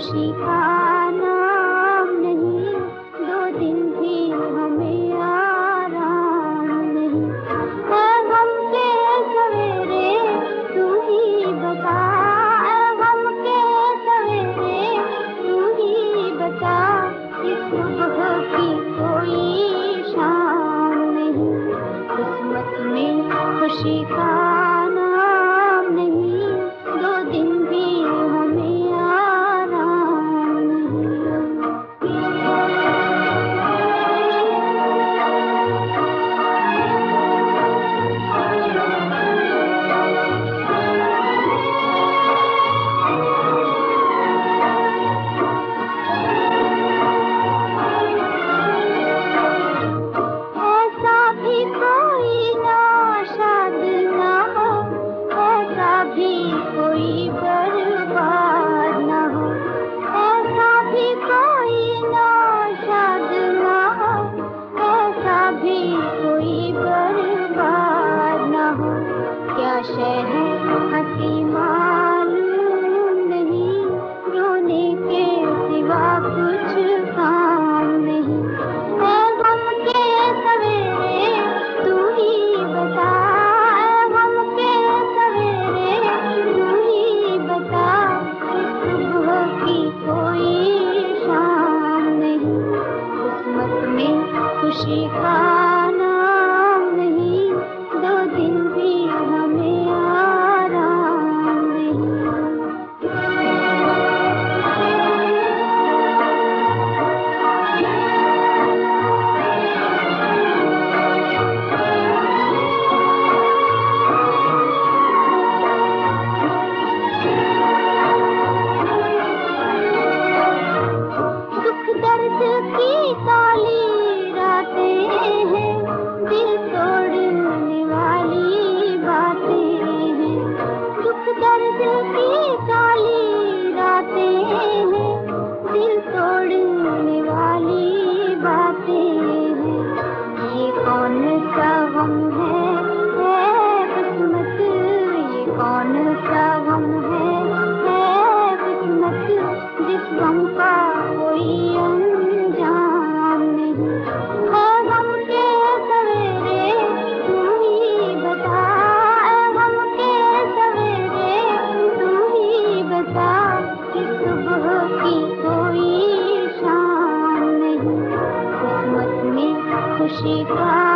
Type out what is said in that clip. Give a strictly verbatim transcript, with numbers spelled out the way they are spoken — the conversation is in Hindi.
खुशी का नाम नहीं, दो दिन भी हमें आराम नहीं। है गम के सवेरे तू ही बता, है गम के सवेरे तू ही बता, इस सुबह की कोई शाम नहीं। किस्मत में खुशी का नाम नहीं, दो दिन भी हमें आराम ऐसा भी कोई नाशाद ना हो, ऐसा भी कोई बर्बाद ना हो, ऐसा भी कोई नाशाद ना हो, ऐसा भी कोई बर्बाद ना हो। क्या शय है हंसी मालूम नहीं, रोने के सिवा कुछ काम नहीं। है गम के सवेरे तू ही बता, है गम के सवेरे तू ही बता, इस सुबह की कोई शाम नहीं। किस्मत में खुशी का नाम नहीं, दो दिन भी हमें आराम नहीं। दुख दर्द की काली रातें हैं, दिल तोड़ने वाली बातें हैं। दुख दर्द की काली रातें हैं, दिल तोड़ने वाली बातें हैं। ये कौन सा गम है, है किस्मत, ये कौन सा गम है, है किस्मत, जिस गम का कोई अंजाम नहीं। है गम के सवेरे तू ही बता, है गम के सवेरे तू ही बता, कि सुबह की कोई शाम नहीं। किस्मत में खुशी का